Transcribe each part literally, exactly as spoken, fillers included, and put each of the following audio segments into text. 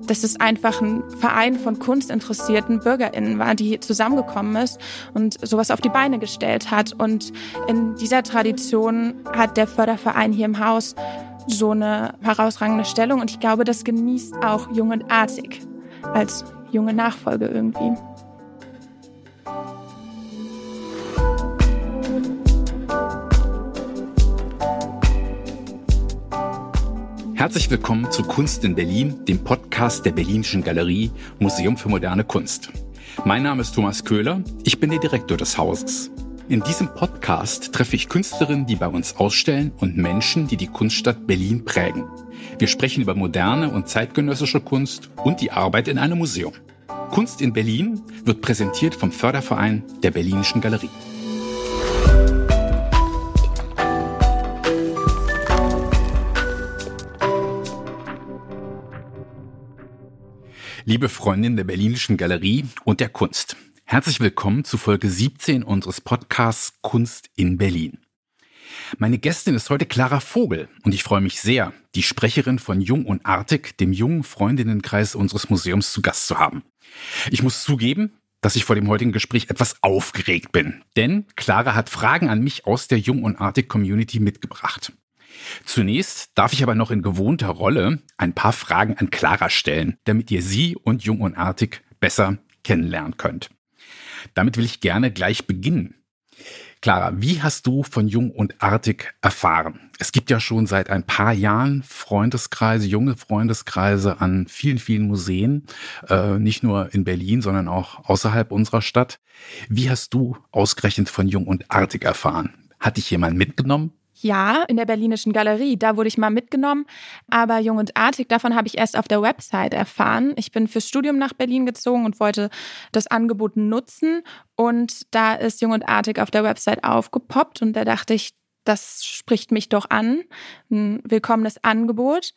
dass es einfach ein Verein von kunstinteressierten BürgerInnen war, die zusammengekommen ist und sowas auf die Beine gestellt hat. Und in dieser Tradition hat der Förderverein hier im Haus so eine herausragende Stellung. Und ich glaube, das genießt auch Jung und Artig als junge Nachfolge irgendwie. Herzlich willkommen zu Kunst in Berlin, dem Podcast der Berlinischen Galerie Museum für Moderne Kunst. Mein Name ist Thomas Köhler, ich bin der Direktor des Hauses. In diesem Podcast treffe ich Künstlerinnen, die bei uns ausstellen und Menschen, die die Kunststadt Berlin prägen. Wir sprechen über moderne und zeitgenössische Kunst und die Arbeit in einem Museum. Kunst in Berlin wird präsentiert vom Förderverein der Berlinischen Galerie. Liebe Freundinnen der Berlinischen Galerie und der Kunst, herzlich willkommen zu Folge siebzehn unseres Podcasts Kunst in Berlin. Meine Gästin ist heute Clara Vogel und ich freue mich sehr, die Sprecherin von Jung und Artig, dem jungen Freundinnenkreis unseres Museums, zu Gast zu haben. Ich muss zugeben, dass ich vor dem heutigen Gespräch etwas aufgeregt bin, denn Clara hat Fragen an mich aus der Jung und Artig Community mitgebracht. Zunächst darf ich aber noch in gewohnter Rolle ein paar Fragen an Clara stellen, damit ihr sie und Jung und Artig besser kennenlernen könnt. Damit will ich gerne gleich beginnen. Clara, wie hast du von Jung und Artig erfahren? Es gibt ja schon seit ein paar Jahren Freundeskreise, junge Freundeskreise an vielen, vielen Museen, äh, nicht nur in Berlin, sondern auch außerhalb unserer Stadt. Wie hast du ausgerechnet von Jung und Artig erfahren? Hat dich jemand mitgenommen? Ja, in der Berlinischen Galerie, da wurde ich mal mitgenommen. Aber Jung und Artig, davon habe ich erst auf der Website erfahren. Ich bin fürs Studium nach Berlin gezogen und wollte das Angebot nutzen. Und da ist Jung und Artig auf der Website aufgepoppt. Und da dachte ich, das spricht mich doch an. Ein willkommenes Angebot.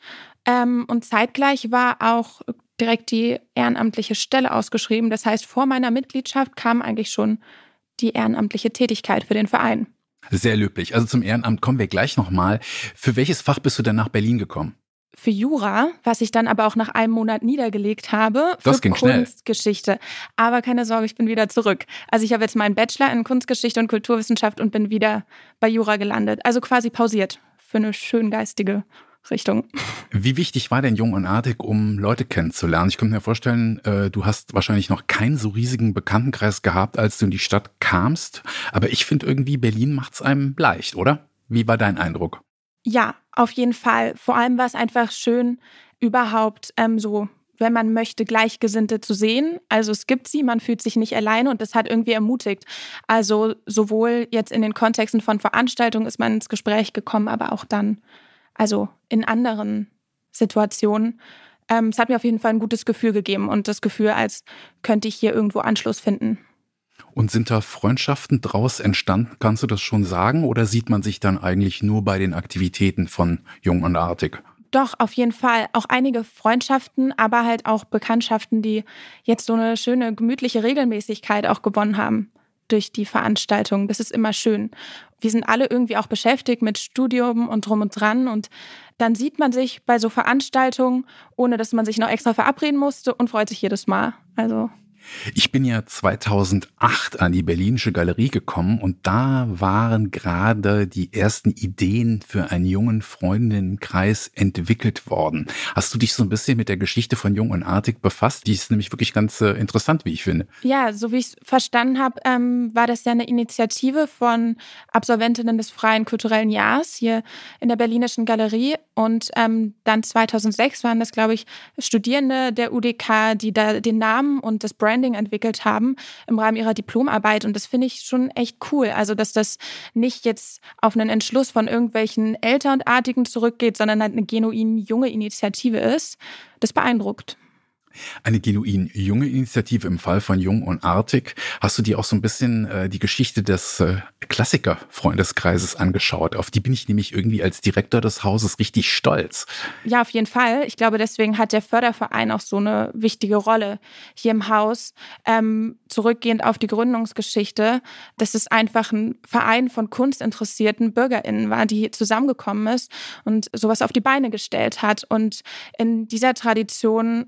Und zeitgleich war auch direkt die ehrenamtliche Stelle ausgeschrieben. Das heißt, vor meiner Mitgliedschaft kam eigentlich schon die ehrenamtliche Tätigkeit für den Verein. Sehr löblich. Also zum Ehrenamt kommen wir gleich nochmal. Für welches Fach bist du denn nach Berlin gekommen? Für Jura, was ich dann aber auch nach einem Monat niedergelegt habe. Das für ging schnell. Kunstgeschichte. Aber keine Sorge, ich bin wieder zurück. Also ich habe jetzt meinen Bachelor in Kunstgeschichte und Kulturwissenschaft und bin wieder bei Jura gelandet. Also quasi pausiert für eine schön geistige Richtung. Wie wichtig war denn Jung und Artig, um Leute kennenzulernen? Ich könnte mir vorstellen, du hast wahrscheinlich noch keinen so riesigen Bekanntenkreis gehabt, als du in die Stadt kamst. Aber ich finde irgendwie, Berlin macht's einem leicht, oder? Wie war dein Eindruck? Ja, auf jeden Fall. Vor allem war es einfach schön, überhaupt ähm, so, wenn man möchte, Gleichgesinnte zu sehen. Also es gibt sie, man fühlt sich nicht alleine und das hat irgendwie ermutigt. Also sowohl jetzt in den Kontexten von Veranstaltungen ist man ins Gespräch gekommen, aber auch dann also in anderen Situationen. Ähm, es hat mir auf jeden Fall ein gutes Gefühl gegeben und das Gefühl, als könnte ich hier irgendwo Anschluss finden. Und sind da Freundschaften draus entstanden, kannst du das schon sagen? Oder sieht man sich dann eigentlich nur bei den Aktivitäten von Jung und Artig? Doch, auf jeden Fall. Auch einige Freundschaften, aber halt auch Bekanntschaften, die jetzt so eine schöne, gemütliche Regelmäßigkeit auch gewonnen haben durch die Veranstaltung. Das ist immer schön. Wir sind alle irgendwie auch beschäftigt mit Studium und drum und dran und dann sieht man sich bei so Veranstaltungen, ohne dass man sich noch extra verabreden musste und freut sich jedes Mal. Also ich bin ja zweitausendacht an die Berlinische Galerie gekommen und da waren gerade die ersten Ideen für einen jungen Freundinnenkreis entwickelt worden. Hast du dich so ein bisschen mit der Geschichte von Jung und Artig befasst? Die ist nämlich wirklich ganz äh, interessant, wie ich finde. Ja, so wie ich es verstanden habe, ähm, war das ja eine Initiative von Absolventinnen des Freien Kulturellen Jahres hier in der Berlinischen Galerie und ähm, dann zweitausendsechs waren das, glaube ich, Studierende der U D K, die da den Namen und das Brand Branding entwickelt haben im Rahmen ihrer Diplomarbeit und das finde ich schon echt cool. Also, dass das nicht jetzt auf einen Entschluss von irgendwelchen Eltern und Artigen zurückgeht, sondern halt eine genuin junge Initiative ist. Das beeindruckt. Eine genuin junge Initiative im Fall von Jung und Artig. Hast du dir auch so ein bisschen äh, die Geschichte des äh, Klassiker-Freundeskreises angeschaut? Auf die bin ich nämlich irgendwie als Direktor des Hauses richtig stolz. Ja, auf jeden Fall. Ich glaube, deswegen hat der Förderverein auch so eine wichtige Rolle hier im Haus. Ähm, zurückgehend auf die Gründungsgeschichte, dass es einfach ein Verein von kunstinteressierten BürgerInnen war, die zusammengekommen ist und sowas auf die Beine gestellt hat. Und in dieser Tradition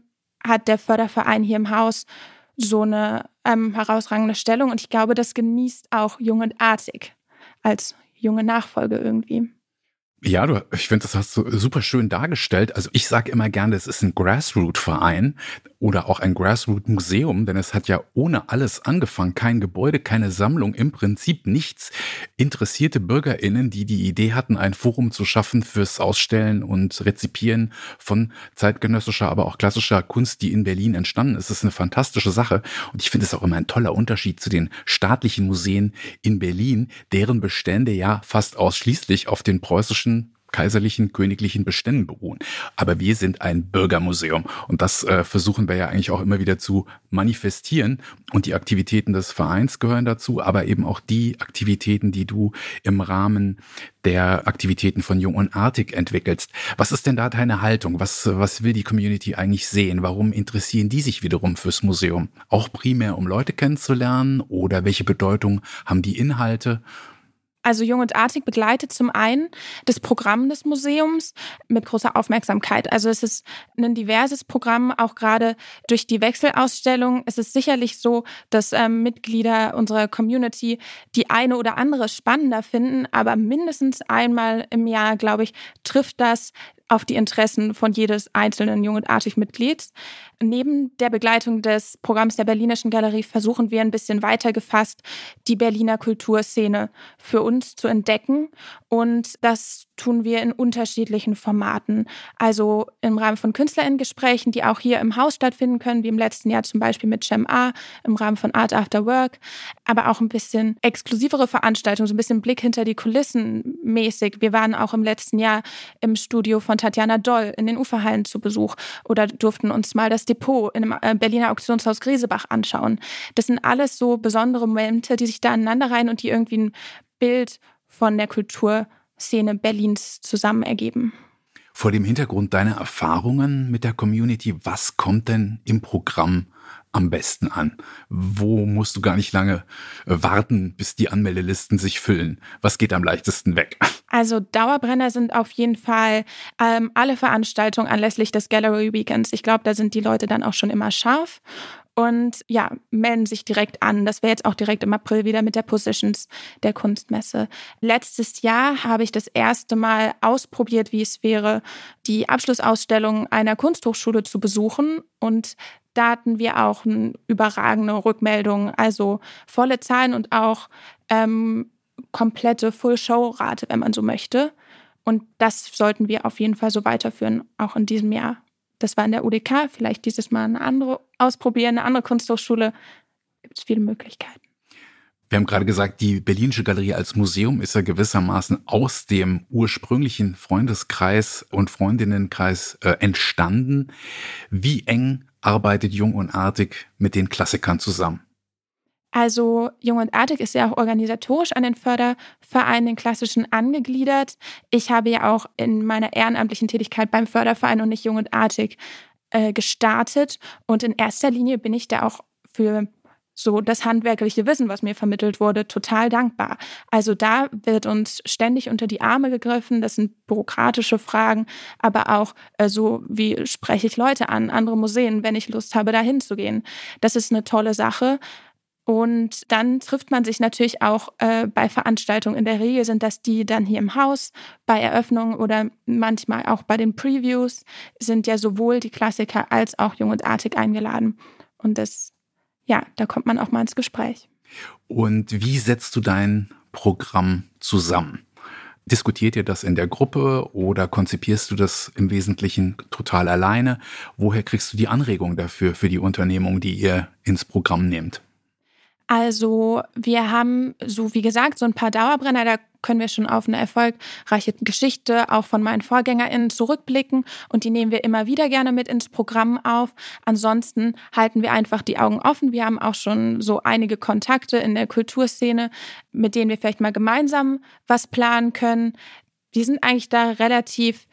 hat der Förderverein hier im Haus so eine ähm, herausragende Stellung. Und ich glaube, das genießt auch Jung und Artig als junge Nachfolge irgendwie. Ja, du, ich finde, das hast du super schön dargestellt. Also ich sage immer gerne, es ist ein Grassroot-Verein oder auch ein Grassroot-Museum, denn es hat ja ohne alles angefangen. Kein Gebäude, keine Sammlung, im Prinzip nichts. Interessierte BürgerInnen, die die Idee hatten, ein Forum zu schaffen fürs Ausstellen und Rezipieren von zeitgenössischer, aber auch klassischer Kunst, die in Berlin entstanden ist. Das ist eine fantastische Sache. Und ich finde es auch immer ein toller Unterschied zu den staatlichen Museen in Berlin, deren Bestände ja fast ausschließlich auf den preußischen kaiserlichen, königlichen Beständen beruhen. Aber wir sind ein Bürgermuseum und das äh, versuchen wir ja eigentlich auch immer wieder zu manifestieren und die Aktivitäten des Vereins gehören dazu, aber eben auch die Aktivitäten, die du im Rahmen der Aktivitäten von Jung und Artig entwickelst. Was ist denn da deine Haltung? Was, was will die Community eigentlich sehen? Warum interessieren die sich wiederum fürs Museum? Auch primär, um Leute kennenzulernen oder welche Bedeutung haben die Inhalte? Also Jung und Artig begleitet zum einen das Programm des Museums mit großer Aufmerksamkeit. Also es ist ein diverses Programm, auch gerade durch die Wechselausstellung. Es ist sicherlich so, dass ähm, Mitglieder unserer Community die eine oder andere spannender finden, aber mindestens einmal im Jahr, glaube ich, trifft das auf die Interessen von jedes einzelnen Jung und Artig-Mitglieds. Neben der Begleitung des Programms der Berlinischen Galerie versuchen wir ein bisschen weiter gefasst, die Berliner Kulturszene für uns zu entdecken. Und das tun wir in unterschiedlichen Formaten. Also im Rahmen von KünstlerInnen-Gesprächen, die auch hier im Haus stattfinden können, wie im letzten Jahr zum Beispiel mit Cem A, im Rahmen von Art After Work. Aber auch ein bisschen exklusivere Veranstaltungen, so ein bisschen Blick hinter die Kulissen mäßig. Wir waren auch im letzten Jahr im Studio von Tatjana Doll in den Uferhallen zu Besuch oder durften uns mal das Depot in einem Berliner Auktionshaus Griesebach anschauen. Das sind alles so besondere Momente, die sich da aneinanderreihen und die irgendwie ein Bild von der Kulturszene Berlins zusammen ergeben. Vor dem Hintergrund deiner Erfahrungen mit der Community, was kommt denn im Programm am besten an? Wo musst du gar nicht lange warten, bis die Anmeldelisten sich füllen? Was geht am leichtesten weg? Also Dauerbrenner sind auf jeden Fall ähm, alle Veranstaltungen anlässlich des Gallery Weekends. Ich glaube, da sind die Leute dann auch schon immer scharf und ja, melden sich direkt an. Das wäre jetzt auch direkt im April wieder mit der Positions der Kunstmesse. Letztes Jahr habe ich das erste Mal ausprobiert, wie es wäre, die Abschlussausstellung einer Kunsthochschule zu besuchen, und da hatten wir auch eine überragende Rückmeldung, also volle Zahlen und auch ähm, komplette Full-Show-Rate, wenn man so möchte. Und das sollten wir auf jeden Fall so weiterführen, auch in diesem Jahr. Das war in der U D K, vielleicht dieses Mal eine andere ausprobieren, eine andere Kunsthochschule. Gibt es viele Möglichkeiten. Wir haben gerade gesagt, die Berlinische Galerie als Museum ist ja gewissermaßen aus dem ursprünglichen Freundeskreis und Freundinnenkreis äh, entstanden. Wie eng arbeitet Jung und Artig mit den Klassikern zusammen? Also Jung und Artig ist ja auch organisatorisch an den Förderverein, den klassischen, angegliedert. Ich habe ja auch in meiner ehrenamtlichen Tätigkeit beim Förderverein und nicht Jung und Artig äh, gestartet. Und in erster Linie bin ich da auch für so das handwerkliche Wissen, was mir vermittelt wurde, total dankbar. Also da wird uns ständig unter die Arme gegriffen. Das sind bürokratische Fragen, aber auch äh, so, wie spreche ich Leute an, andere Museen, wenn ich Lust habe, da hinzugehen. Das ist eine tolle Sache. Und dann trifft man sich natürlich auch äh, bei Veranstaltungen. In der Regel sind das die dann hier im Haus, bei Eröffnungen oder manchmal auch bei den Previews sind ja sowohl die Klassiker als auch Jung und Artig eingeladen. Und das, ja, da kommt man auch mal ins Gespräch. Und wie setzt du dein Programm zusammen? Diskutiert ihr das in der Gruppe oder konzipierst du das im Wesentlichen total alleine? Woher kriegst du die Anregung dafür, für die Unternehmung, die ihr ins Programm nehmt? Also wir haben, so wie gesagt, so ein paar Dauerbrenner, da können wir schon auf eine erfolgreiche Geschichte auch von meinen VorgängerInnen zurückblicken und die nehmen wir immer wieder gerne mit ins Programm auf. Ansonsten halten wir einfach die Augen offen. Wir haben auch schon so einige Kontakte in der Kulturszene, mit denen wir vielleicht mal gemeinsam was planen können. Wir sind eigentlich da relativ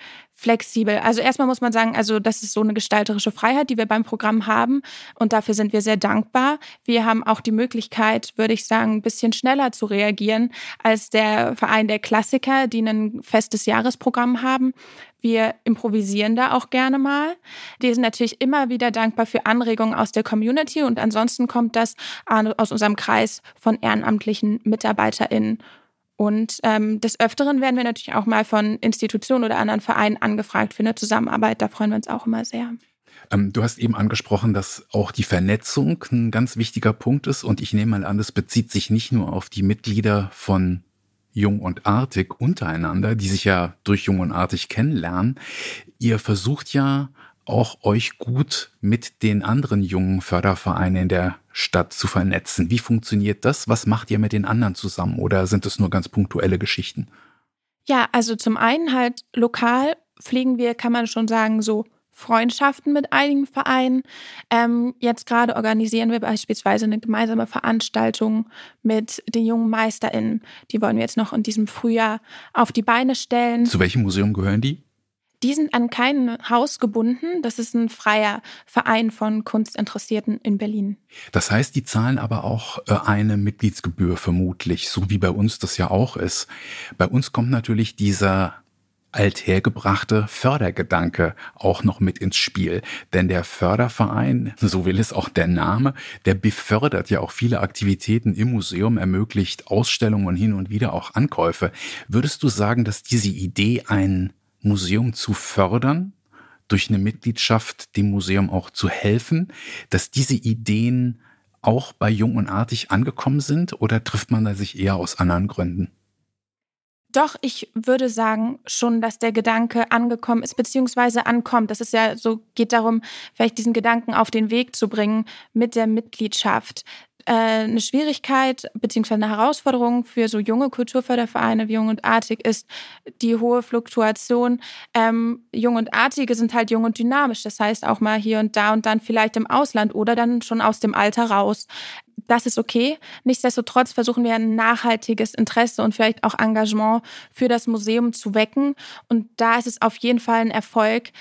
flexibel. Also erstmal muss man sagen, also das ist so eine gestalterische Freiheit, die wir beim Programm haben und dafür sind wir sehr dankbar. Wir haben auch die Möglichkeit, würde ich sagen, ein bisschen schneller zu reagieren als der Verein der Klassiker, die ein festes Jahresprogramm haben. Wir improvisieren da auch gerne mal. Wir sind natürlich immer wieder dankbar für Anregungen aus der Community und ansonsten kommt das aus unserem Kreis von ehrenamtlichen MitarbeiterInnen. Und ähm, des Öfteren werden wir natürlich auch mal von Institutionen oder anderen Vereinen angefragt für eine Zusammenarbeit. Da freuen wir uns auch immer sehr. Ähm, du hast eben angesprochen, dass auch die Vernetzung ein ganz wichtiger Punkt ist. Und ich nehme mal an, das bezieht sich nicht nur auf die Mitglieder von Jung und Artig untereinander, die sich ja durch Jung und Artig kennenlernen. Ihr versucht ja auch euch gut mit den anderen jungen Fördervereinen in der Stadt zu vernetzen. Wie funktioniert das? Was macht ihr mit den anderen zusammen? Oder sind es nur ganz punktuelle Geschichten? Ja, also zum einen halt lokal pflegen wir, kann man schon sagen, so Freundschaften mit einigen Vereinen. Ähm, jetzt gerade organisieren wir beispielsweise eine gemeinsame Veranstaltung mit den jungen MeisterInnen. Die wollen wir jetzt noch in diesem Frühjahr auf die Beine stellen. Zu welchem Museum gehören die? Die sind an kein Haus gebunden. Das ist ein freier Verein von Kunstinteressierten in Berlin. Das heißt, die zahlen aber auch eine Mitgliedsgebühr vermutlich, so wie bei uns das ja auch ist. Bei uns kommt natürlich dieser althergebrachte Fördergedanke auch noch mit ins Spiel. Denn der Förderverein, so will es auch der Name, der befördert ja auch viele Aktivitäten im Museum, ermöglicht Ausstellungen und hin und wieder auch Ankäufe. Würdest du sagen, dass diese Idee, ein Museum zu fördern, durch eine Mitgliedschaft dem Museum auch zu helfen, dass diese Ideen auch bei Jung und Artig angekommen sind oder trifft man da sich eher aus anderen Gründen? Doch, ich würde sagen schon, dass der Gedanke angekommen ist, beziehungsweise ankommt. Das ist ja so, geht darum, vielleicht diesen Gedanken auf den Weg zu bringen mit der Mitgliedschaft. Eine Schwierigkeit beziehungsweise eine Herausforderung für so junge Kulturfördervereine wie Jung und Artig ist die hohe Fluktuation. Ähm, Jung und Artige sind halt jung und dynamisch. Das heißt auch mal hier und da und dann vielleicht im Ausland oder dann schon aus dem Alter raus. Das ist okay. Nichtsdestotrotz versuchen wir ein nachhaltiges Interesse und vielleicht auch Engagement für das Museum zu wecken. Und da ist es auf jeden Fall ein Erfolg,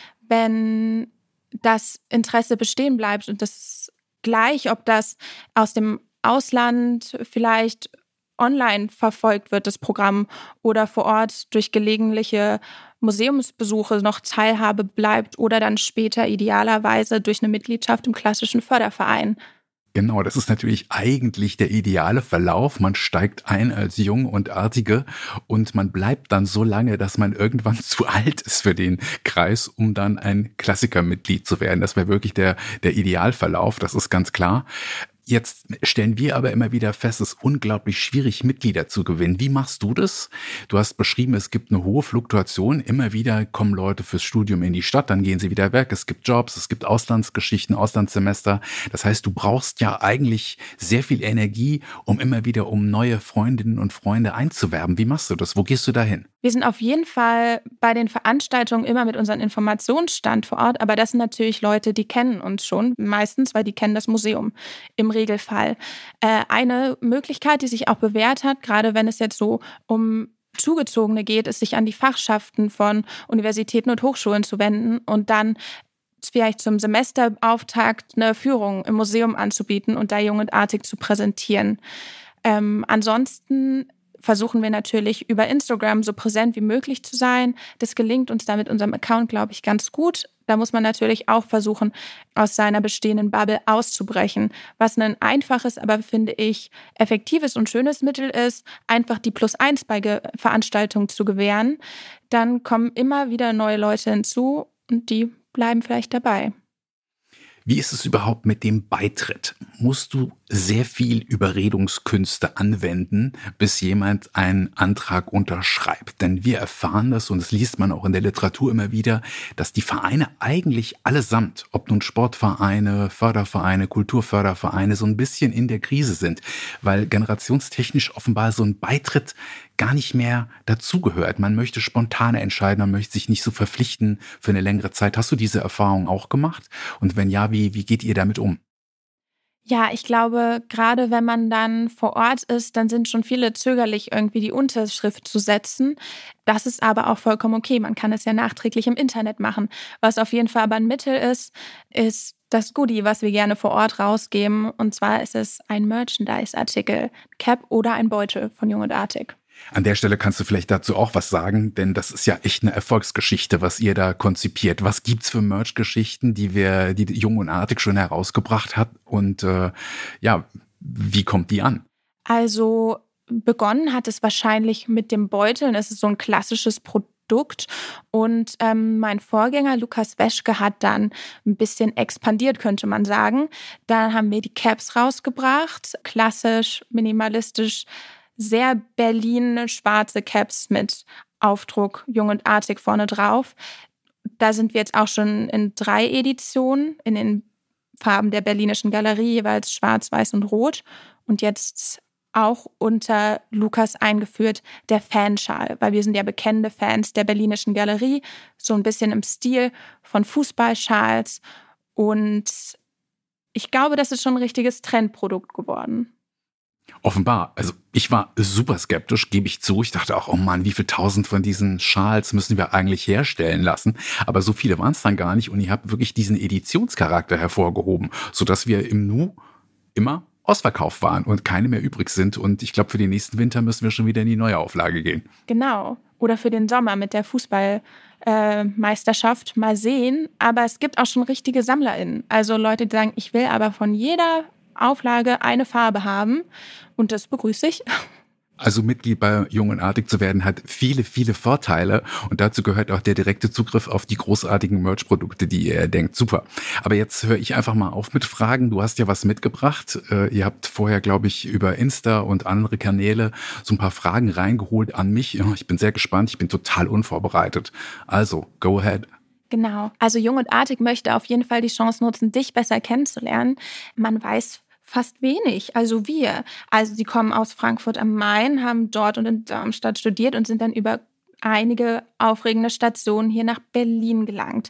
wenn das Interesse bestehen bleibt und das gleich, ob das aus dem Ausland vielleicht online verfolgt wird, das Programm, oder vor Ort durch gelegentliche Museumsbesuche noch Teilhabe bleibt oder dann später idealerweise durch eine Mitgliedschaft im klassischen Förderverein. Genau, das ist natürlich eigentlich der ideale Verlauf. Man steigt ein als Jung und Artige und man bleibt dann so lange, dass man irgendwann zu alt ist für den Kreis, um dann ein Klassikermitglied zu werden. Das wäre wirklich der, der Idealverlauf, das ist ganz klar. Jetzt stellen wir aber immer wieder fest, es ist unglaublich schwierig, Mitglieder zu gewinnen. Wie machst du das? Du hast beschrieben, es gibt eine hohe Fluktuation. Immer wieder kommen Leute fürs Studium in die Stadt, dann gehen sie wieder weg. Es gibt Jobs, es gibt Auslandsgeschichten, Auslandssemester. Das heißt, du brauchst ja eigentlich sehr viel Energie, um immer wieder um neue Freundinnen und Freunde einzuwerben. Wie machst du das? Wo gehst du dahin? Wir sind auf jeden Fall bei den Veranstaltungen immer mit unserem Informationsstand vor Ort, aber das sind natürlich Leute, die kennen uns schon, meistens, weil die kennen das Museum im Regelfall. Äh, eine Möglichkeit, die sich auch bewährt hat, gerade wenn es jetzt so um Zugezogene geht, ist, sich an die Fachschaften von Universitäten und Hochschulen zu wenden und dann vielleicht zum Semesterauftakt eine Führung im Museum anzubieten und da Jung und Artig zu präsentieren. Ähm, ansonsten versuchen wir natürlich über Instagram so präsent wie möglich zu sein. Das gelingt uns da mit unserem Account, glaube ich, ganz gut. Da muss man natürlich auch versuchen, aus seiner bestehenden Bubble auszubrechen. Was ein einfaches, aber finde ich effektives und schönes Mittel ist, einfach die Plus eins bei Ge- Veranstaltungen zu gewähren. Dann kommen immer wieder neue Leute hinzu und die bleiben vielleicht dabei. Wie ist es überhaupt mit dem Beitritt? Musst du sehr viel Überredungskünste anwenden, bis jemand einen Antrag unterschreibt? Denn wir erfahren das, und das liest man auch in der Literatur immer wieder, dass die Vereine eigentlich allesamt, ob nun Sportvereine, Fördervereine, Kulturfördervereine, so ein bisschen in der Krise sind, weil generationstechnisch offenbar so ein Beitritt gar nicht mehr dazugehört. Man möchte spontan entscheiden, man möchte sich nicht so verpflichten für eine längere Zeit. Hast du diese Erfahrung auch gemacht? Und wenn ja, wie, wie geht ihr damit um? Ja, ich glaube, gerade wenn man dann vor Ort ist, dann sind schon viele zögerlich, irgendwie die Unterschrift zu setzen. Das ist aber auch vollkommen okay. Man kann es ja nachträglich im Internet machen. Was auf jeden Fall aber ein Mittel ist, ist das Goodie, was wir gerne vor Ort rausgeben. Und zwar ist es ein Merchandise-Artikel, Cap oder ein Beutel von Jung und Artig. An der Stelle kannst du vielleicht dazu auch was sagen, denn das ist ja echt eine Erfolgsgeschichte, was ihr da konzipiert. Was gibt's für Merch-Geschichten, die wir, die Jung und Artig schon herausgebracht hat und äh, ja, wie kommt die an? Also begonnen hat es wahrscheinlich mit dem Beuteln. Es ist so ein klassisches Produkt. Und ähm, mein Vorgänger Lukas Weschke hat dann ein bisschen expandiert, könnte man sagen. Dann haben wir die Caps rausgebracht, klassisch, minimalistisch, sehr Berlin, schwarze Caps mit Aufdruck Jung und Artig vorne drauf. Da sind wir jetzt auch schon in drei Editionen, in den Farben der Berlinischen Galerie, jeweils schwarz, weiß und rot. Und jetzt auch unter Lukas eingeführt der Fanschal, weil wir sind ja bekennende Fans der Berlinischen Galerie, so ein bisschen im Stil von Fußballschals. Und ich glaube, das ist schon ein richtiges Trendprodukt geworden. Offenbar. Also ich war super skeptisch, gebe ich zu. Ich dachte auch, oh Mann, wie viel tausend von diesen Schals müssen wir eigentlich herstellen lassen? Aber so viele waren es dann gar nicht und ihr habt wirklich diesen Editionscharakter hervorgehoben, sodass wir im Nu immer ausverkauft waren und keine mehr übrig sind. Und ich glaube, für den nächsten Winter müssen wir schon wieder in die neue Auflage gehen. Genau. Oder für den Sommer mit der Fußballmeisterschaft. Äh, mal sehen. Aber es gibt auch schon richtige SammlerInnen. Also Leute, die sagen, ich will aber von jeder Auflage eine Farbe haben. Und das begrüße ich. Also Mitglied bei Jung und Artig zu werden, hat viele, viele Vorteile. Und dazu gehört auch der direkte Zugriff auf die großartigen Merch-Produkte, die ihr denkt. Super. Aber jetzt höre ich einfach mal auf mit Fragen. Du hast ja was mitgebracht. Äh, ihr habt vorher, glaube ich, über Insta und andere Kanäle so ein paar Fragen reingeholt an mich. Ja, ich bin sehr gespannt. Ich bin total unvorbereitet. Also, go ahead. Genau. Also Jung und Artig möchte auf jeden Fall die Chance nutzen, dich besser kennenzulernen. Man weiß fast wenig, also wir. Also sie kommen aus Frankfurt am Main, haben dort und in Darmstadt studiert und sind dann über einige aufregende Stationen hier nach Berlin gelangt.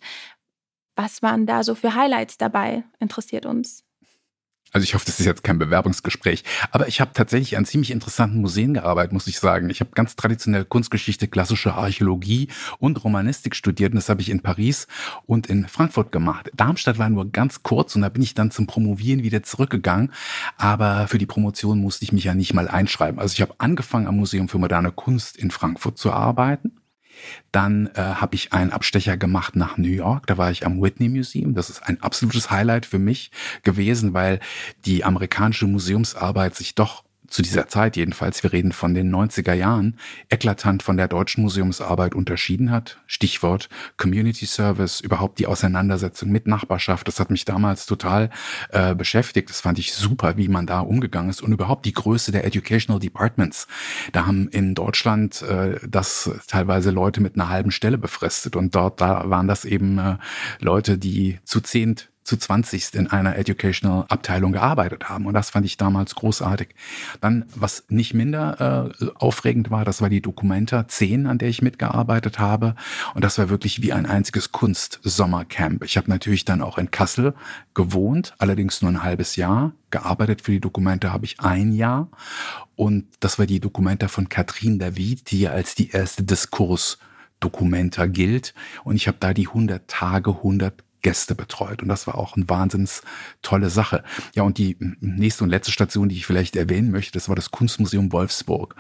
Was waren da so für Highlights dabei? Interessiert uns. Also ich hoffe, das ist jetzt kein Bewerbungsgespräch, aber ich habe tatsächlich an ziemlich interessanten Museen gearbeitet, muss ich sagen. Ich habe ganz traditionell Kunstgeschichte, klassische Archäologie und Romanistik studiert und das habe ich in Paris und in Frankfurt gemacht. Darmstadt war nur ganz kurz und da bin ich dann zum Promovieren wieder zurückgegangen, aber für die Promotion musste ich mich ja nicht mal einschreiben. Also ich habe angefangen am Museum für moderne Kunst in Frankfurt zu arbeiten. Dann äh, habe ich einen Abstecher gemacht nach New York. Da war ich am Whitney Museum. Das ist ein absolutes Highlight für mich gewesen, weil die amerikanische Museumsarbeit sich doch zu dieser Zeit jedenfalls, wir reden von den neunziger Jahren, eklatant von der deutschen Museumsarbeit unterschieden hat. Stichwort Community Service, überhaupt die Auseinandersetzung mit Nachbarschaft. Das hat mich damals total äh, beschäftigt. Das fand ich super, wie man da umgegangen ist und überhaupt die Größe der Educational Departments. Da haben in Deutschland äh, das teilweise Leute mit einer halben Stelle befristet und dort da waren das eben äh, Leute, die zu zehnt zu zwanzigst in einer Educational Abteilung gearbeitet haben. Und das fand ich damals großartig. Dann, was nicht minder äh, aufregend war, das war die Documenta zehn, an der ich mitgearbeitet habe. Und das war wirklich wie ein einziges Kunst-Sommercamp. Ich habe natürlich dann auch in Kassel gewohnt, allerdings nur ein halbes Jahr. Gearbeitet für die Documenta habe ich ein Jahr. Und das war die Documenta von Catherine David, die ja als die erste Diskurs-Documenta gilt. Und ich habe da die hundert Tage, hundert Gäste betreut. Und das war auch eine wahnsinns tolle Sache. Ja, und die nächste und letzte Station, die ich vielleicht erwähnen möchte, das war das Kunstmuseum Wolfsburg.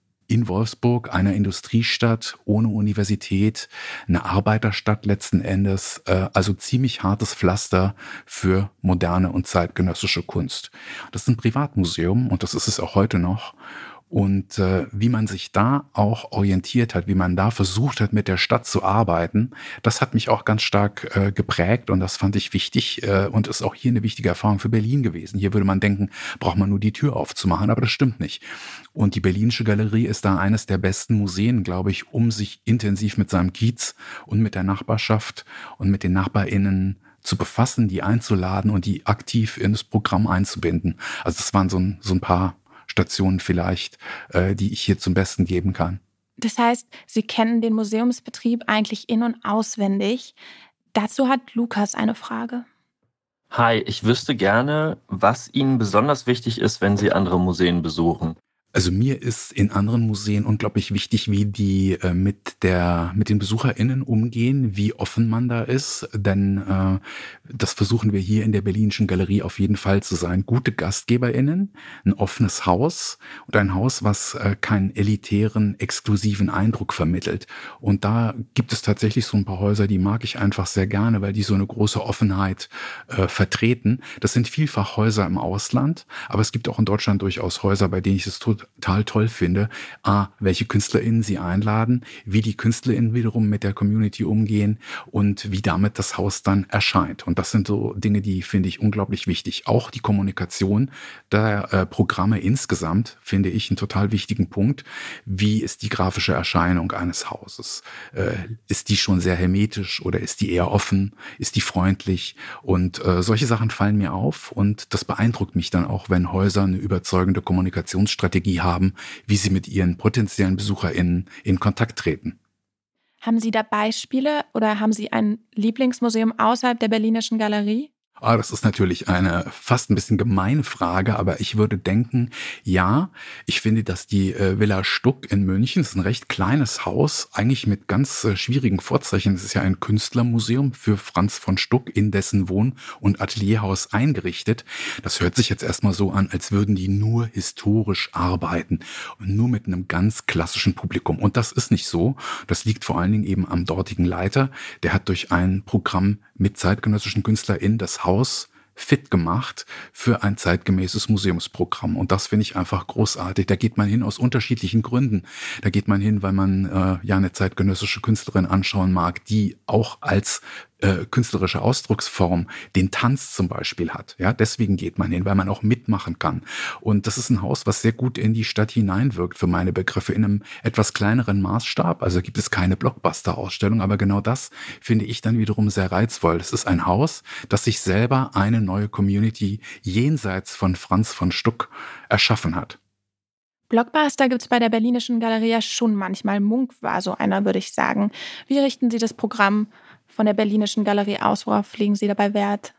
In Wolfsburg, einer Industriestadt ohne Universität, eine Arbeiterstadt letzten Endes, äh, also ziemlich hartes Pflaster für moderne und zeitgenössische Kunst. Das ist ein Privatmuseum und das ist es auch heute noch. Und äh, wie man sich da auch orientiert hat, wie man da versucht hat, mit der Stadt zu arbeiten, das hat mich auch ganz stark äh, geprägt und das fand ich wichtig äh, und ist auch hier eine wichtige Erfahrung für Berlin gewesen. Hier würde man denken, braucht man nur die Tür aufzumachen, aber das stimmt nicht. Und die Berlinische Galerie ist da eines der besten Museen, glaube ich, um sich intensiv mit seinem Kiez und mit der Nachbarschaft und mit den NachbarInnen zu befassen, die einzuladen und die aktiv in das Programm einzubinden. Also das waren so ein, so ein paar Stationen vielleicht, äh, die ich hier zum Besten geben kann. Das heißt, Sie kennen den Museumsbetrieb eigentlich in- und auswendig. Dazu hat Lukas eine Frage. Hi, ich wüsste gerne, was Ihnen besonders wichtig ist, wenn Sie andere Museen besuchen. Also mir ist in anderen Museen unglaublich wichtig, wie die äh, mit der mit den BesucherInnen umgehen, wie offen man da ist, denn äh, das versuchen wir hier in der Berlinischen Galerie auf jeden Fall zu sein. Gute GastgeberInnen, ein offenes Haus und ein Haus, was äh, keinen elitären, exklusiven Eindruck vermittelt. Und da gibt es tatsächlich so ein paar Häuser, die mag ich einfach sehr gerne, weil die so eine große Offenheit äh, vertreten. Das sind vielfach Häuser im Ausland, aber es gibt auch in Deutschland durchaus Häuser, bei denen ich es total toll finde, a, welche KünstlerInnen sie einladen, wie die KünstlerInnen wiederum mit der Community umgehen und wie damit das Haus dann erscheint. Und das sind so Dinge, die finde ich unglaublich wichtig. Auch die Kommunikation der äh, Programme insgesamt finde ich einen total wichtigen Punkt. Wie ist die grafische Erscheinung eines Hauses? Äh, ist die schon sehr hermetisch oder ist die eher offen? Ist die freundlich? Und äh, solche Sachen fallen mir auf und das beeindruckt mich dann auch, wenn Häuser eine überzeugende Kommunikationsstrategie haben, wie sie mit ihren potenziellen BesucherInnen in Kontakt treten. Haben Sie da Beispiele oder haben Sie ein Lieblingsmuseum außerhalb der Berlinischen Galerie? Ah, das ist natürlich eine fast ein bisschen gemeine Frage, aber ich würde denken, ja, ich finde, dass die äh, Villa Stuck in München, das ist ein recht kleines Haus, eigentlich mit ganz äh, schwierigen Vorzeichen. Es ist ja ein Künstlermuseum für Franz von Stuck in dessen Wohn- und Atelierhaus eingerichtet. Das hört sich jetzt erstmal so an, als würden die nur historisch arbeiten und nur mit einem ganz klassischen Publikum. Und das ist nicht so. Das liegt vor allen Dingen eben am dortigen Leiter. Der hat durch ein Programm mit zeitgenössischen KünstlerInnen das Haus fit gemacht für ein zeitgemäßes Museumsprogramm. Und das finde ich einfach großartig. Da geht man hin aus unterschiedlichen Gründen. Da geht man hin, weil man äh, ja eine zeitgenössische Künstlerin anschauen mag, die auch als äh, künstlerische Ausdrucksform den Tanz zum Beispiel hat. Ja, deswegen geht man hin, weil man auch mitmachen kann. Und das ist ein Haus, was sehr gut in die Stadt hineinwirkt für meine Begriffe in einem etwas kleineren Maßstab. Also gibt es keine Blockbuster-Ausstellung, aber genau das finde ich dann wiederum sehr reizvoll. Es ist ein Haus, das sich selber eine neue Community jenseits von Franz von Stuck erschaffen hat. Blockbuster gibt es bei der Berlinischen Galerie ja schon manchmal. Munch war so einer, würde ich sagen. Wie richten Sie das Programm von der Berlinischen Galerie aus? Worauf legen Sie dabei Wert?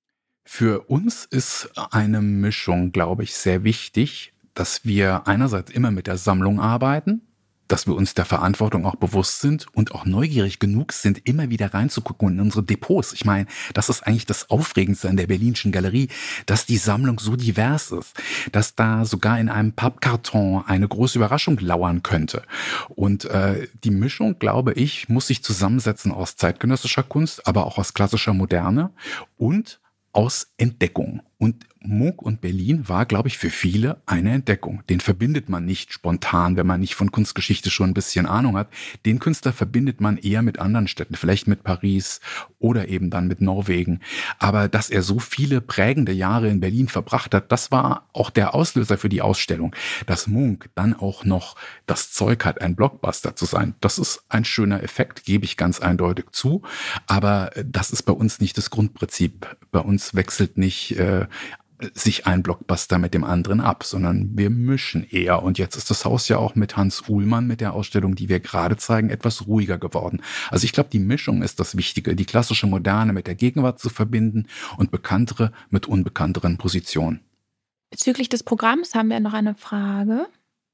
Für uns ist eine Mischung, glaube ich, sehr wichtig, dass wir einerseits immer mit der Sammlung arbeiten, dass wir uns der Verantwortung auch bewusst sind und auch neugierig genug sind, immer wieder reinzugucken in unsere Depots. Ich meine, das ist eigentlich das Aufregendste an der Berlinischen Galerie, dass die Sammlung so divers ist, dass da sogar in einem Pappkarton eine große Überraschung lauern könnte. Und äh, die Mischung, glaube ich, muss sich zusammensetzen aus zeitgenössischer Kunst, aber auch aus klassischer Moderne und aus Entdeckung. Und Munch und Berlin war, glaube ich, für viele eine Entdeckung. Den verbindet man nicht spontan, wenn man nicht von Kunstgeschichte schon ein bisschen Ahnung hat. Den Künstler verbindet man eher mit anderen Städten, vielleicht mit Paris oder eben dann mit Norwegen. Aber dass er so viele prägende Jahre in Berlin verbracht hat, das war auch der Auslöser für die Ausstellung. Dass Munch dann auch noch das Zeug hat, ein Blockbuster zu sein, das ist ein schöner Effekt, gebe ich ganz eindeutig zu. Aber das ist bei uns nicht das Grundprinzip. Bei uns wechselt nicht äh, sich ein Blockbuster mit dem anderen ab, sondern wir mischen eher. Und jetzt ist das Haus ja auch mit Hans Uhlmann, mit der Ausstellung, die wir gerade zeigen, etwas ruhiger geworden. Also ich glaube, die Mischung ist das Wichtige, die klassische Moderne mit der Gegenwart zu verbinden und bekanntere mit unbekannteren Positionen. Bezüglich des Programms haben wir noch eine Frage.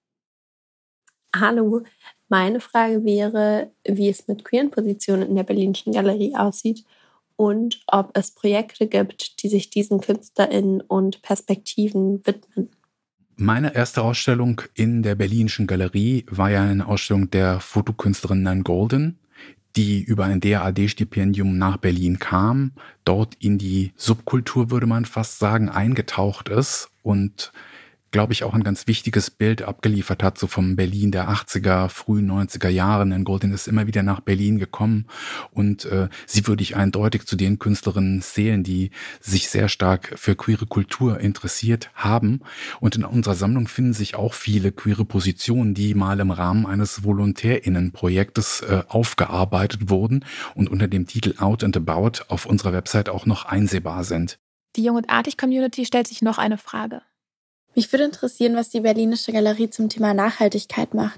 Hallo, meine Frage wäre, wie es mit queeren Positionen in der Berlinischen Galerie aussieht und ob es Projekte gibt, die sich diesen KünstlerInnen und Perspektiven widmen. Meine erste Ausstellung in der Berlinischen Galerie war ja eine Ausstellung der Fotokünstlerin Nan Golden, die über ein D A A D-Stipendium nach Berlin kam, dort in die Subkultur, würde man fast sagen, eingetaucht ist und glaube ich, auch ein ganz wichtiges Bild abgeliefert hat, so vom Berlin der achtziger, frühen neunziger Jahren. Denn Golden ist immer wieder nach Berlin gekommen und äh, sie würde ich eindeutig zu den Künstlerinnen zählen, die sich sehr stark für queere Kultur interessiert haben. Und in unserer Sammlung finden sich auch viele queere Positionen, die mal im Rahmen eines VolontärInnenprojektes äh, aufgearbeitet wurden und unter dem Titel Out and About auf unserer Website auch noch einsehbar sind. Die Jung und Artig-Community stellt sich noch eine Frage. Mich würde interessieren, was die Berlinische Galerie zum Thema Nachhaltigkeit macht.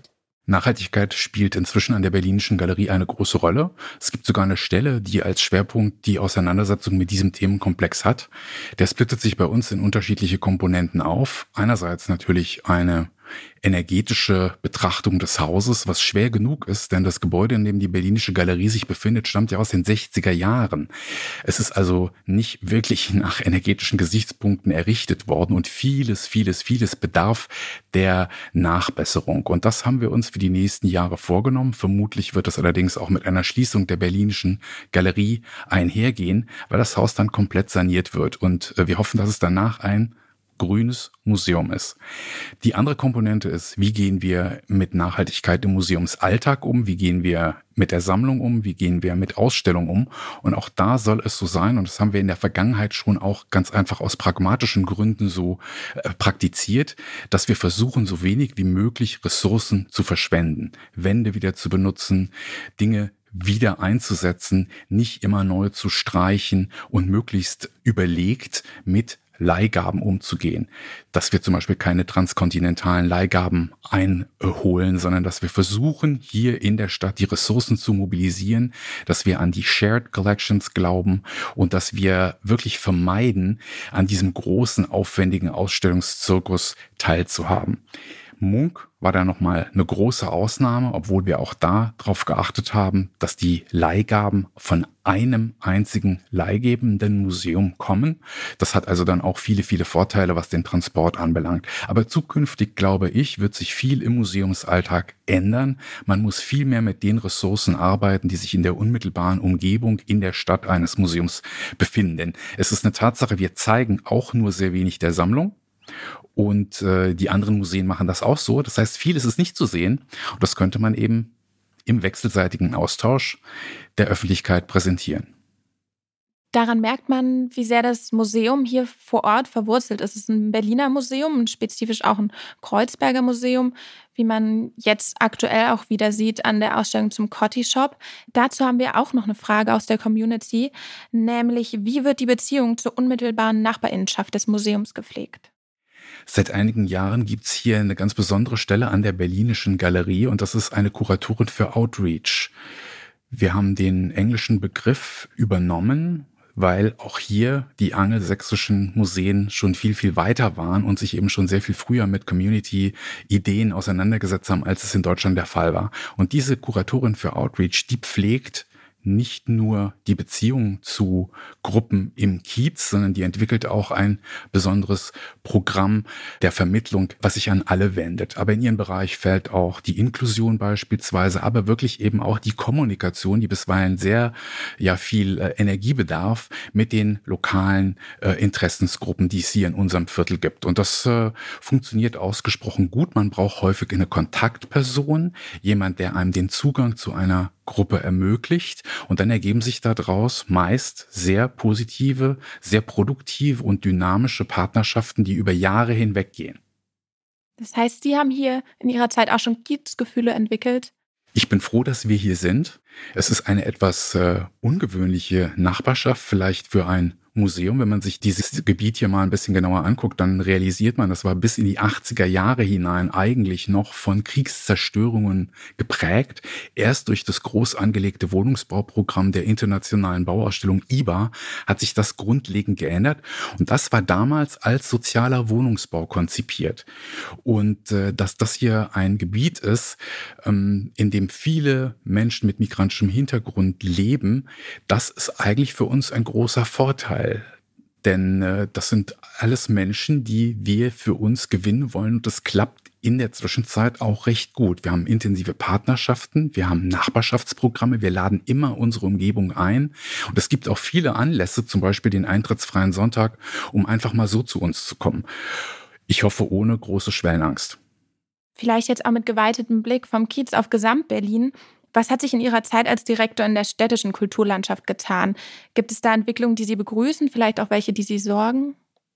Nachhaltigkeit spielt inzwischen an der Berlinischen Galerie eine große Rolle. Es gibt sogar eine Stelle, die als Schwerpunkt die Auseinandersetzung mit diesem Themenkomplex hat. Der splittet sich bei uns in unterschiedliche Komponenten auf. Einerseits natürlich eine energetische Betrachtung des Hauses, was schwer genug ist, denn das Gebäude, in dem die Berlinische Galerie sich befindet, stammt ja aus den sechziger Jahren. Es ist also nicht wirklich nach energetischen Gesichtspunkten errichtet worden und vieles, vieles, vieles bedarf der Nachbesserung. Und das haben wir uns für die nächsten Jahre vorgenommen. Vermutlich wird das allerdings auch mit einer Schließung der Berlinischen Galerie einhergehen, weil das Haus dann komplett saniert wird. Und wir hoffen, dass es danach ein grünes Museum ist. Die andere Komponente ist, wie gehen wir mit Nachhaltigkeit im Museumsalltag um? Wie gehen wir mit der Sammlung um? Wie gehen wir mit Ausstellungen um? Und auch da soll es so sein, und das haben wir in der Vergangenheit schon auch ganz einfach aus pragmatischen Gründen so äh, praktiziert, dass wir versuchen, so wenig wie möglich Ressourcen zu verschwenden, Wände wieder zu benutzen, Dinge wieder einzusetzen, nicht immer neu zu streichen und möglichst überlegt mit Leihgaben umzugehen. Dass wir zum Beispiel keine transkontinentalen Leihgaben einholen, sondern dass wir versuchen, hier in der Stadt die Ressourcen zu mobilisieren, dass wir an die Shared Collections glauben und dass wir wirklich vermeiden, an diesem großen, aufwendigen Ausstellungszirkus teilzuhaben. Munk war da nochmal eine große Ausnahme, obwohl wir auch da darauf geachtet haben, dass die Leihgaben von einem einzigen leihgebenden Museum kommen. Das hat also dann auch viele, viele Vorteile, was den Transport anbelangt. Aber zukünftig, glaube ich, wird sich viel im Museumsalltag ändern. Man muss viel mehr mit den Ressourcen arbeiten, die sich in der unmittelbaren Umgebung in der Stadt eines Museums befinden. Denn es ist eine Tatsache, wir zeigen auch nur sehr wenig der Sammlung. Und äh, die anderen Museen machen das auch so. Das heißt, vieles ist nicht zu sehen. Und das könnte man eben im wechselseitigen Austausch der Öffentlichkeit präsentieren. Daran merkt man, wie sehr das Museum hier vor Ort verwurzelt ist. Es ist ein Berliner Museum und spezifisch auch ein Kreuzberger Museum, wie man jetzt aktuell auch wieder sieht an der Ausstellung zum Coty Shop. Dazu haben wir auch noch eine Frage aus der Community, nämlich wie wird die Beziehung zur unmittelbaren Nachbarinnenschaft des Museums gepflegt? Seit einigen Jahren gibt's hier eine ganz besondere Stelle an der Berlinischen Galerie und das ist eine Kuratorin für Outreach. Wir haben den englischen Begriff übernommen, weil auch hier die angelsächsischen Museen schon viel, viel weiter waren und sich eben schon sehr viel früher mit Community-Ideen auseinandergesetzt haben, als es in Deutschland der Fall war. Und diese Kuratorin für Outreach, die pflegt nicht nur die Beziehung zu Gruppen im Kiez, sondern die entwickelt auch ein besonderes Programm der Vermittlung, was sich an alle wendet. Aber in ihren Bereich fällt auch die Inklusion beispielsweise, aber wirklich eben auch die Kommunikation, die bisweilen sehr ja viel äh, Energie bedarf mit den lokalen äh, Interessensgruppen, die es hier in unserem Viertel gibt. Und das äh, funktioniert ausgesprochen gut. Man braucht häufig eine Kontaktperson, jemand, der einem den Zugang zu einer Gruppe ermöglicht und dann ergeben sich daraus meist sehr positive, sehr produktive und dynamische Partnerschaften, die über Jahre hinweg gehen. Das heißt, Sie haben hier in Ihrer Zeit auch schon Kiezgefühle entwickelt? Ich bin froh, dass wir hier sind. Es ist eine etwas äh, ungewöhnliche Nachbarschaft, vielleicht für ein Museum. Wenn man sich dieses Gebiet hier mal ein bisschen genauer anguckt, dann realisiert man, das war bis in die achtziger Jahre hinein eigentlich noch von Kriegszerstörungen geprägt. Erst durch das groß angelegte Wohnungsbauprogramm der Internationalen Bauausstellung I B A hat sich das grundlegend geändert. Und das war damals als sozialer Wohnungsbau konzipiert. Und äh, dass das hier ein Gebiet ist, ähm, in dem viele Menschen mit migrantischem Hintergrund leben, das ist eigentlich für uns ein großer Vorteil. Denn äh, das sind alles Menschen, die wir für uns gewinnen wollen. Und das klappt in der Zwischenzeit auch recht gut. Wir haben intensive Partnerschaften, wir haben Nachbarschaftsprogramme, wir laden immer unsere Umgebung ein. Und es gibt auch viele Anlässe, zum Beispiel den eintrittsfreien Sonntag, um einfach mal so zu uns zu kommen. Ich hoffe, ohne große Schwellenangst. Vielleicht jetzt auch mit geweitetem Blick vom Kiez auf Gesamt-Berlin. Was hat sich in Ihrer Zeit als Direktor in der städtischen Kulturlandschaft getan? Gibt es da Entwicklungen, die Sie begrüßen, vielleicht auch welche, die Sie sorgen?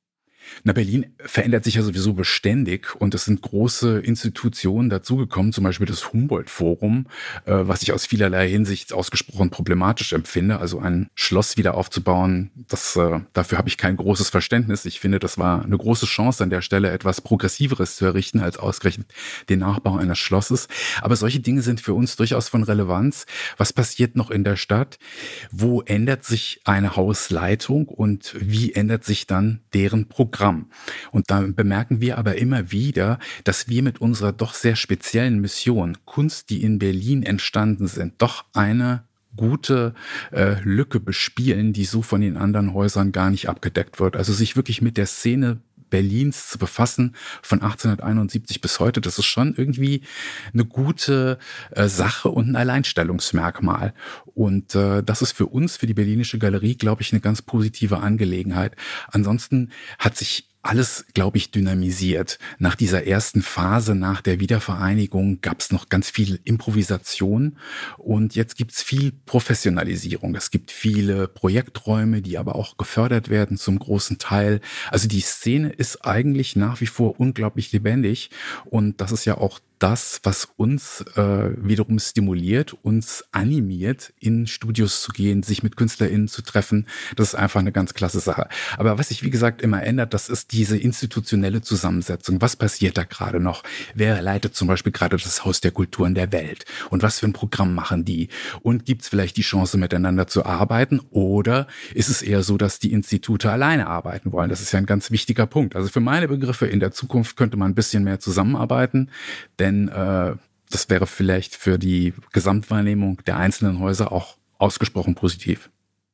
Na, Berlin verändert sich ja sowieso beständig und es sind große Institutionen dazugekommen, zum Beispiel das Humboldt-Forum, äh, was ich aus vielerlei Hinsicht ausgesprochen problematisch empfinde. Also ein Schloss wieder aufzubauen, das, äh, dafür habe ich kein großes Verständnis. Ich finde, das war eine große Chance an der Stelle, etwas Progressiveres zu errichten, als ausgerechnet den Nachbau eines Schlosses. Aber solche Dinge sind für uns durchaus von Relevanz. Was passiert noch in der Stadt? Wo ändert sich eine Hausleitung und wie ändert sich dann deren Programm? Und da bemerken wir aber immer wieder, dass wir mit unserer doch sehr speziellen Mission, Kunst, die in Berlin entstanden sind, doch eine gute äh, Lücke bespielen, die so von den anderen Häusern gar nicht abgedeckt wird. Also sich wirklich mit der Szene Berlins zu befassen, von achtzehnhunderteinundsiebzig bis heute, das ist schon irgendwie eine gute äh, Sache und ein Alleinstellungsmerkmal. Und äh, das ist für uns, für die Berlinische Galerie, glaube ich, eine ganz positive Angelegenheit. Ansonsten hat sich alles, glaube ich, dynamisiert. Nach dieser ersten Phase, nach der Wiedervereinigung, gab es noch ganz viel Improvisation und jetzt gibt es viel Professionalisierung. Es gibt viele Projekträume, die aber auch gefördert werden zum großen Teil. Also die Szene ist eigentlich nach wie vor unglaublich lebendig und das ist ja auch das, was uns äh, wiederum stimuliert, uns animiert, in Studios zu gehen, sich mit KünstlerInnen zu treffen. Das ist einfach eine ganz klasse Sache. Aber was sich, wie gesagt, immer ändert, das ist diese institutionelle Zusammensetzung. Was passiert da gerade noch? Wer leitet zum Beispiel gerade das Haus der Kulturen der Welt? Und was für ein Programm machen die? Und gibt es vielleicht die Chance, miteinander zu arbeiten? Oder ist es eher so, dass die Institute alleine arbeiten wollen? Das ist ja ein ganz wichtiger Punkt. Also für meine Begriffe in der Zukunft könnte man ein bisschen mehr zusammenarbeiten, denn Denn äh, das wäre vielleicht für die Gesamtwahrnehmung der einzelnen Häuser auch ausgesprochen positiv.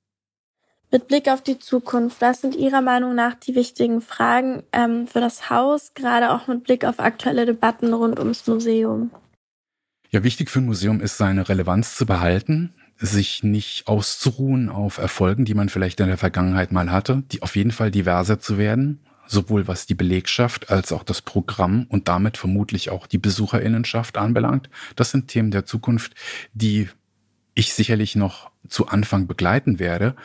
Mit Blick auf die Zukunft, was sind Ihrer Meinung nach die wichtigen Fragen ähm, für das Haus, gerade auch mit Blick auf aktuelle Debatten rund ums Museum? Ja, wichtig für ein Museum ist, seine Relevanz zu behalten, sich nicht auszuruhen auf Erfolgen, die man vielleicht in der Vergangenheit mal hatte, die auf jeden Fall diverser zu werden, sowohl was die Belegschaft als auch das Programm und damit vermutlich auch die BesucherInnenschaft anbelangt. Das sind Themen der Zukunft, die ich sicherlich noch zu Anfang begleiten werde.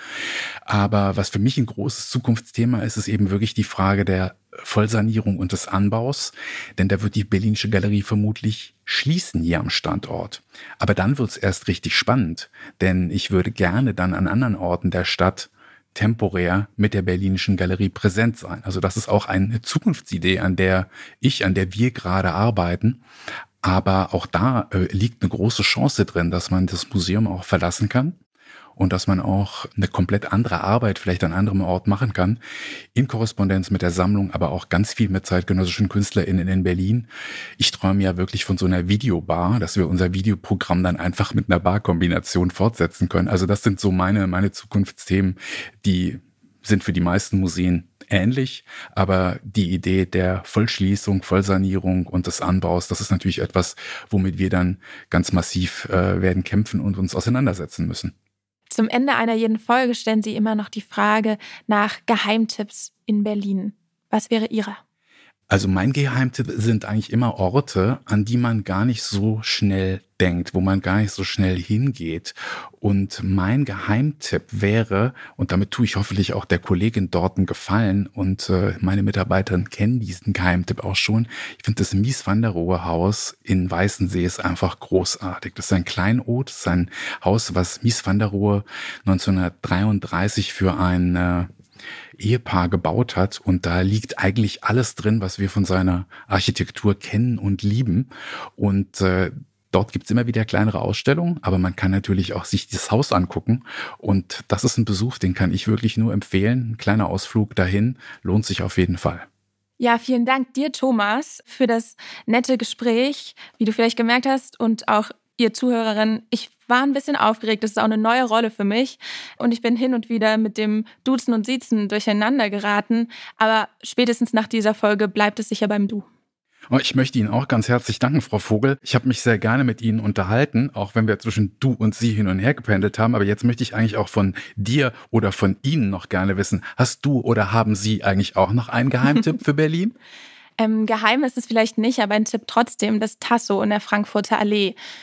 Aber was für mich ein großes Zukunftsthema ist, ist eben wirklich die Frage der Vollsanierung und des Anbaus. Denn da wird die Berlinische Galerie vermutlich schließen hier am Standort. Aber dann wird es erst richtig spannend, denn ich würde gerne dann an anderen Orten der Stadt temporär mit der Berlinischen Galerie präsent sein. Also das ist auch eine Zukunftsidee, an der ich, an der wir gerade arbeiten. Aber auch da äh, liegt eine große Chance drin, dass man das Museum auch verlassen kann und dass man auch eine komplett andere Arbeit vielleicht an anderem Ort machen kann, in Korrespondenz mit der Sammlung, aber auch ganz viel mit zeitgenössischen KünstlerInnen in Berlin. Ich träume ja wirklich von so einer Videobar, dass wir unser Videoprogramm dann einfach mit einer Barkombination fortsetzen können. Also das sind so meine, meine Zukunftsthemen, die sind für die meisten Museen ähnlich, aber die Idee der Vollschließung, Vollsanierung und des Anbaus, das ist natürlich etwas, womit wir dann ganz massiv äh, werden kämpfen und uns auseinandersetzen müssen. Zum Ende einer jeden Folge stellen Sie immer noch die Frage nach Geheimtipps in Berlin. Was wäre Ihrer? Also mein Geheimtipp sind eigentlich immer Orte, an die man gar nicht so schnell denkt, wo man gar nicht so schnell hingeht. Und mein Geheimtipp wäre, und damit tue ich hoffentlich auch der Kollegin dort einen Gefallen und äh, meine Mitarbeiterinnen kennen diesen Geheimtipp auch schon. Ich finde das Mies van der Rohe Haus in Weißensee ist einfach großartig. Das ist ein Kleinod, das ist ein Haus, was Mies van der Rohe neunzehnhundertdreiunddreißig für ein äh, Ehepaar gebaut hat und da liegt eigentlich alles drin, was wir von seiner Architektur kennen und lieben und äh, dort gibt's immer wieder kleinere Ausstellungen, aber man kann natürlich auch sich das Haus angucken und das ist ein Besuch, den kann ich wirklich nur empfehlen. Ein kleiner Ausflug dahin lohnt sich auf jeden Fall. Ja, vielen Dank dir, Thomas, für das nette Gespräch, wie du vielleicht gemerkt hast und auch ihr Zuhörerin. Ich war ein bisschen aufgeregt, das ist auch eine neue Rolle für mich und ich bin hin und wieder mit dem Duzen und Siezen durcheinander geraten, aber spätestens nach dieser Folge bleibt es sicher beim Du. Ich möchte Ihnen auch ganz herzlich danken, Frau Vogel. Ich habe mich sehr gerne mit Ihnen unterhalten, auch wenn wir zwischen du und sie hin und her gependelt haben. Aber jetzt möchte ich eigentlich auch von dir oder von Ihnen noch gerne wissen, hast du oder haben Sie eigentlich auch noch einen Geheimtipp für Berlin? Ähm, geheim ist es vielleicht nicht, aber ein Tipp trotzdem, das Tasso in der Frankfurter Allee.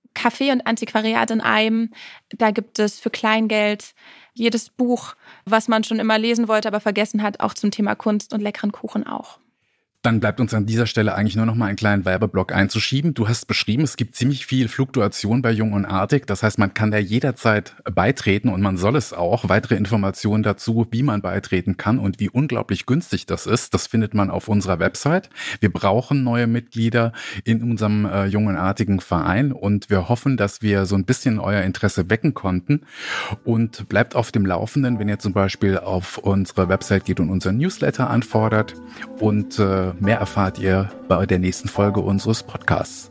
Café und Antiquariat in einem. Da gibt es für Kleingeld jedes Buch, was man schon immer lesen wollte, aber vergessen hat, auch zum Thema Kunst und leckeren Kuchen auch. Dann bleibt uns an dieser Stelle eigentlich nur noch mal einen kleinen Werbeblock einzuschieben. Du hast beschrieben, es gibt ziemlich viel Fluktuation bei Jung und Artig. Das heißt, man kann da jederzeit beitreten und man soll es auch. Weitere Informationen dazu, wie man beitreten kann und wie unglaublich günstig das ist, das findet man auf unserer Website. Wir brauchen neue Mitglieder in unserem äh, Jung und Artigen Verein und wir hoffen, dass wir so ein bisschen euer Interesse wecken konnten. Und bleibt auf dem Laufenden, wenn ihr zum Beispiel auf unsere Website geht und unseren Newsletter anfordert. Und äh, mehr erfahrt ihr bei der nächsten Folge unseres Podcasts.